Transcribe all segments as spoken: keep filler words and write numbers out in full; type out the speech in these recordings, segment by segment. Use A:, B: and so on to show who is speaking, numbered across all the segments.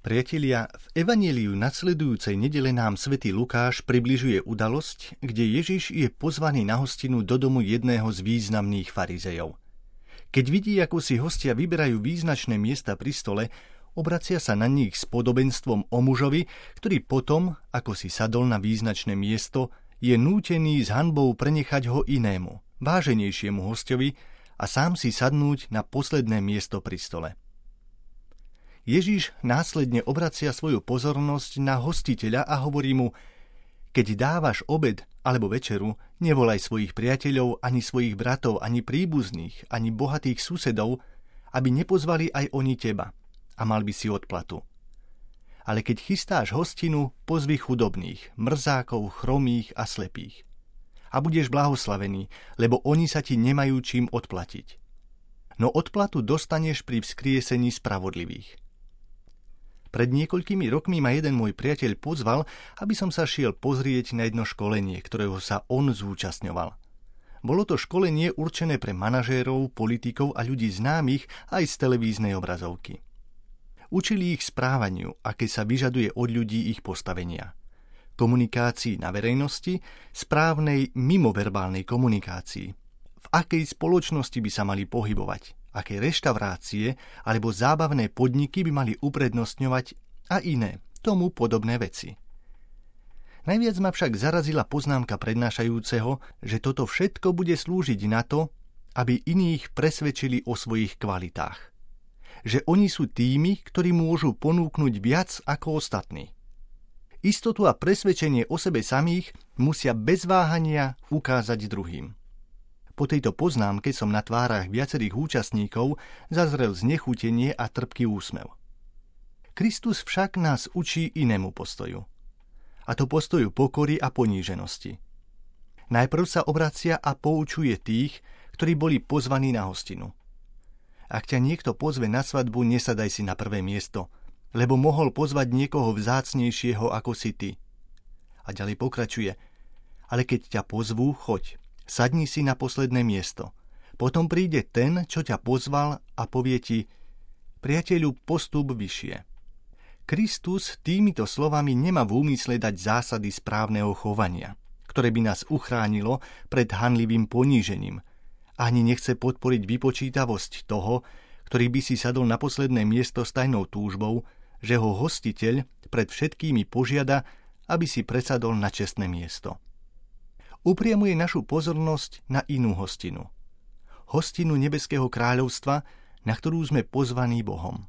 A: Priatelia, v evanjeliu nasledujúcej nedele nám svätý Lukáš približuje udalosť, kde Ježiš je pozvaný na hostinu do domu jedného z významných farizejov. Keď vidí, ako si hostia vyberajú význačné miesta pri stole, obracia sa na nich s podobenstvom o mužovi, ktorý potom, ako si sadol na význačné miesto, je nútený s hanbou prenechať ho inému, váženejšiemu hostovi a sám si sadnúť na posledné miesto pri stole. Ježiš následne obracia svoju pozornosť na hostiteľa a hovorí mu: keď dávaš obed alebo večeru, nevolaj svojich priateľov, ani svojich bratov, ani príbuzných, ani bohatých susedov, aby nepozvali aj oni teba a mal by si odplatu. Ale keď chystáš hostinu, pozvi chudobných, mrzákov, chromých a slepých. A budeš blahoslavený, lebo oni sa ti nemajú čím odplatiť. No odplatu dostaneš pri vzkriesení spravodlivých. Pred niekoľkými rokmi ma jeden môj priateľ pozval, aby som sa šiel pozrieť na jedno školenie, ktorého sa on zúčastňoval. Bolo to školenie určené pre manažérov, politikov a ľudí známych aj z televíznej obrazovky. Učili ich správaniu, aké sa vyžaduje od ľudí ich postavenia. Komunikácii na verejnosti, správnej mimoverbálnej komunikácii. V akej spoločnosti by sa mali pohybovať, aké reštaurácie alebo zábavné podniky by mali uprednostňovať a iné, tomu podobné veci. Najviac ma však zarazila poznámka prednášajúceho, že toto všetko bude slúžiť na to, aby iných presvedčili o svojich kvalitách. Že oni sú tými, ktorí môžu ponúknuť viac ako ostatní. Istotu a presvedčenie o sebe samých musia bez váhania ukázať druhým. Po tejto poznámke som na tvárach viacerých účastníkov zazrel znechutenie a trpký úsmev. Kristus však nás učí inému postoju. A to postoju pokory a poníženosti. Najprv sa obracia a poučuje tých, ktorí boli pozvaní na hostinu. Ak ťa niekto pozve na svadbu, nesadaj si na prvé miesto, lebo mohol pozvať niekoho vzácnejšieho ako si ty. A ďalej pokračuje: ale keď ťa pozvú, choď. Sadni si na posledné miesto. Potom príde ten, čo ťa pozval a povie ti: priateľu, postup vyššie. Kristus týmito slovami nemá v úmysle dať zásady správneho chovania, ktoré by nás uchránilo pred hanlivým ponížením. Ani nechce podporiť vypočítavosť toho, ktorý by si sadol na posledné miesto s tajnou túžbou, že ho hostiteľ pred všetkými požiada, aby si presadol na čestné miesto. Upriamuje našu pozornosť na inú hostinu. Hostinu Nebeského kráľovstva, na ktorú sme pozvaní Bohom.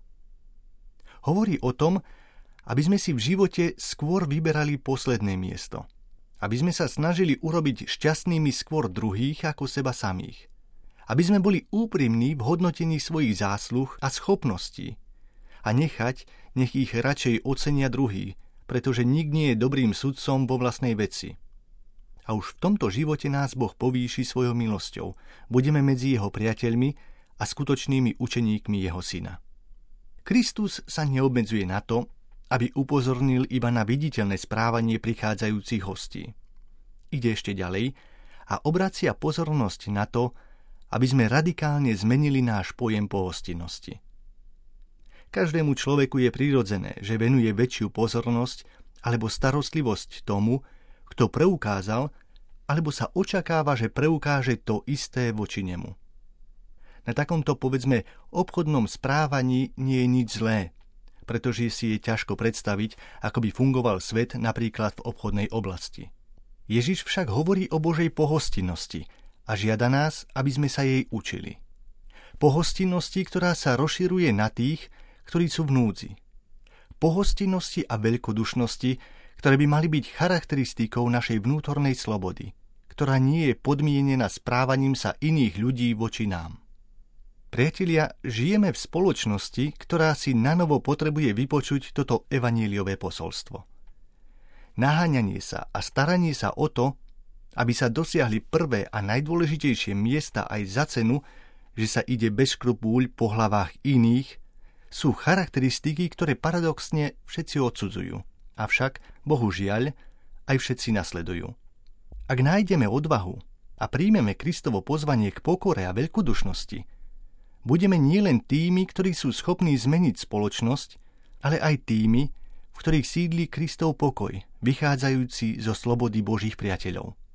A: Hovorí o tom, aby sme si v živote skôr vyberali posledné miesto. Aby sme sa snažili urobiť šťastnými skôr druhých ako seba samých. Aby sme boli úprimní v hodnotení svojich zásluh a schopností. A nechať, nech ich radšej ocenia druhí, pretože nik nie je dobrým sudcom vo vlastnej veci. A už v tomto živote nás Boh povýši svojou milosťou. Budeme medzi jeho priateľmi a skutočnými učeníkmi jeho syna. Kristus sa neobmedzuje na to, aby upozornil iba na viditeľné správanie prichádzajúcich hostí. Ide ešte ďalej a obracia pozornosť na to, aby sme radikálne zmenili náš pojem pohostinnosti. Každému človeku je prirodzené, že venuje väčšiu pozornosť alebo starostlivosť tomu, kto preukázal, alebo sa očakáva, že preukáže to isté voči nemu. Na takomto, povedzme, obchodnom správaní nie je nič zlé, pretože si je ťažko predstaviť, ako by fungoval svet napríklad v obchodnej oblasti. Ježiš však hovorí o Božej pohostinnosti a žiada nás, aby sme sa jej učili. Pohostinnosti, ktorá sa rozširuje na tých, ktorí sú v núdzi. Pohostinnosti a veľkodušnosti, ktoré by mali byť charakteristikou našej vnútornej slobody, ktorá nie je podmienená správaním sa iných ľudí voči nám. Priatelia, žijeme v spoločnosti, ktorá si nanovo potrebuje vypočuť toto evanjeliové posolstvo. Naháňanie sa a staranie sa o to, aby sa dosiahli prvé a najdôležitejšie miesta aj za cenu, že sa ide bez škrupúľ po hlavách iných, sú charakteristiky, ktoré paradoxne všetci odsudzujú. Avšak, bohužiaľ, aj všetci nasledujú. Ak nájdeme odvahu a príjmeme Kristovo pozvanie k pokore a veľkodušnosti, budeme nielen tými, ktorí sú schopní zmeniť spoločnosť, ale aj tými, v ktorých sídli Kristov pokoj, vychádzajúci zo slobody Božích priateľov.